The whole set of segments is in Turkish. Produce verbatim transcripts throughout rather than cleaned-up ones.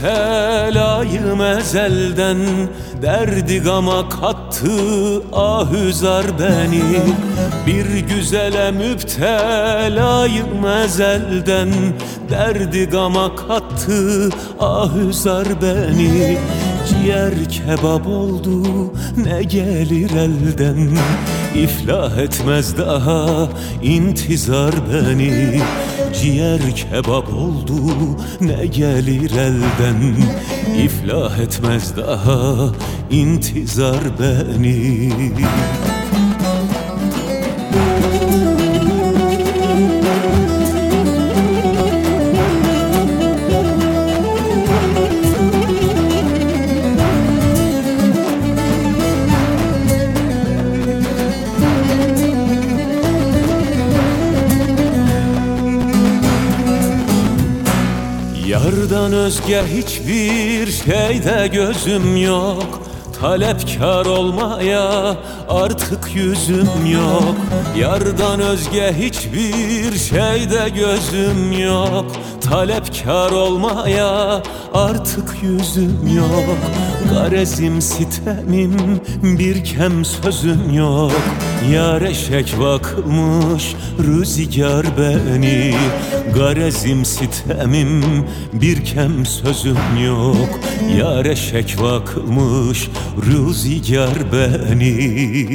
müptelayım ezelden, derdi gama kattı ahüzar beni. Bir güzele müptelayım ezelden, derdi gama kattı ahüzar beni. Ciğer kebap oldu ne gelir elden, iflah etmez daha intizar beni. Ciğer kebap oldu ne gelir elden, iflah etmez daha intizar beni. Yardan özge hiçbir şeyde gözüm yok, talepkar olmaya artık yüzüm yok. Yardan özge hiçbir şeyde gözüm yok, talepkar olmaya artık yüzüm yok. Garezim sitemim bir kem sözüm yok, yar eşek vakılmış rüzgar beni. Garezim sitemim bir kem sözüm yok, yar eşek vakılmış rüzgar beni.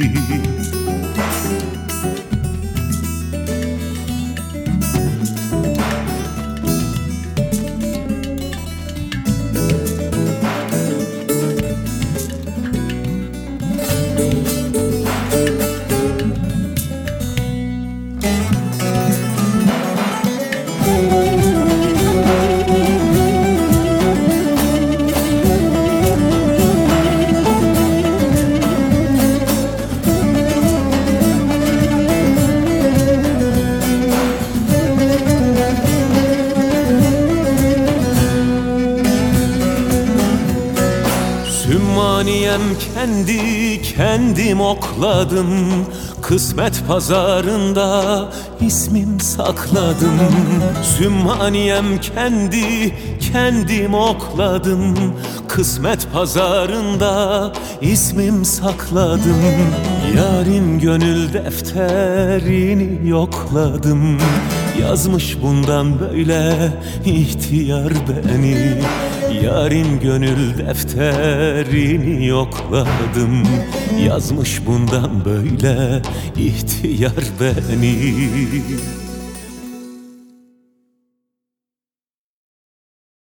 Sümmaniyem kendi kendim okladım, kısmet pazarında ismim sakladım. Sümmaniyem kendi kendim okladım, kısmet pazarında ismim sakladım. Yarim gönül defterini yokladım, yazmış bundan böyle ihtiyar beni. Yarim gönül defterini yokladım, yazmış bundan böyle ihtiyar beni.